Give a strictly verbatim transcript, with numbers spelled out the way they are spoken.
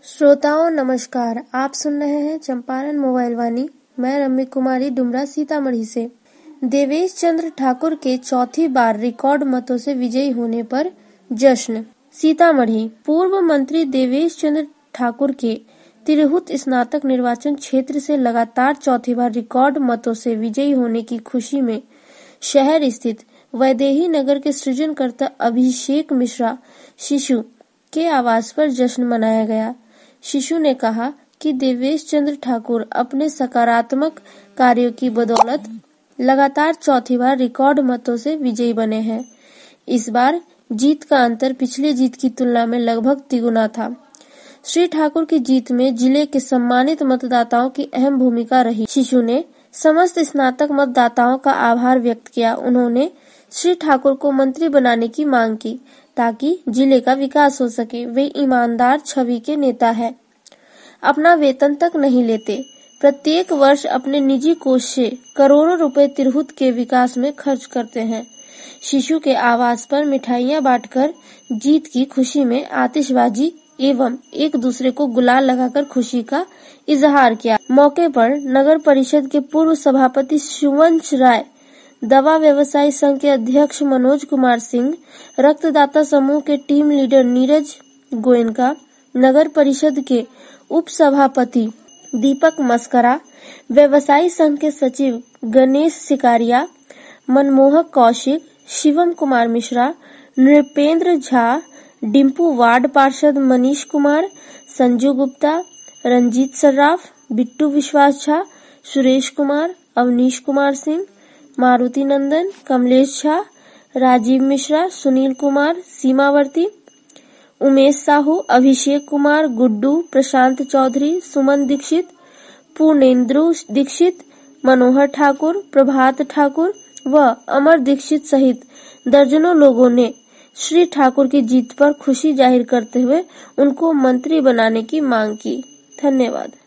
श्रोताओं नमस्कार, आप सुन रहे हैं चंपारण मोबाइल वाणी। मैं रम्य कुमारी डुमरा सीतामढ़ी से। देवेश चंद्र ठाकुर के चौथी बार रिकॉर्ड मतों से विजयी होने पर जश्न। सीतामढ़ी। पूर्व मंत्री देवेश चंद्र ठाकुर के तिरहुत स्नातक निर्वाचन क्षेत्र से लगातार चौथी बार रिकॉर्ड मतों से विजयी होने की खुशी में शहर स्थित वैदेही नगर के सृजनकर्ता अभिषेक मिश्रा शिशु के आवास पर जश्न मनाया गया। शिशु ने कहा कि देवेश चंद्र ठाकुर अपने सकारात्मक कार्यों की बदौलत लगातार चौथी बार रिकॉर्ड मतों से विजयी बने हैं। इस बार जीत का अंतर पिछली जीत की तुलना में लगभग तिगुना था। श्री ठाकुर की जीत में जिले के सम्मानित मतदाताओं की अहम भूमिका रही। शिशु ने समस्त स्नातक मतदाताओं का आभार व्यक्त किया। उन्होंने श्री ठाकुर को मंत्री बनाने की मांग की ताकि जिले का विकास हो सके। वे ईमानदार छवि के नेता हैं, अपना वेतन तक नहीं लेते, प्रत्येक वर्ष अपने निजी कोष से करोड़ों रुपए तिरहुत के विकास में खर्च करते हैं। शिशु के आवास पर मिठाइयां बांटकर जीत की खुशी में आतिशबाजी एवं एक दूसरे को गुलाल लगाकर खुशी का इजहार किया। मौके पर नगर परिषद के पूर्व सभापति शिवंश राय, दवा व्यवसायी संघ के अध्यक्ष मनोज कुमार सिंह, रक्तदाता समूह के टीम लीडर नीरज गोयनका, नगर परिषद के उप सभापति दीपक मस्करा, व्यवसायी संघ के सचिव गणेश सिकारिया, मनमोहक कौशिक, शिवम कुमार मिश्रा, नृपेंद्र झा, डिम्पू वार्ड पार्षद मनीष कुमार, संजू गुप्ता, रंजीत सर्राफ, बिट्टू विश्वास झा, सुरेश कुमार, अवनीश कुमार सिंह, मारुति नंदन, कमलेश झा, राजीव मिश्रा, सुनील कुमार, सीमावर्ती, उमेश साहू, अभिषेक कुमार, गुड्डू, प्रशांत चौधरी, सुमन दीक्षित, पूर्णेंद्रु दीक्षित, मनोहर ठाकुर, प्रभात ठाकुर व अमर दीक्षित सहित दर्जनों लोगों ने श्री ठाकुर की जीत पर खुशी जाहिर करते हुए उनको मंत्री बनाने की मांग की। धन्यवाद।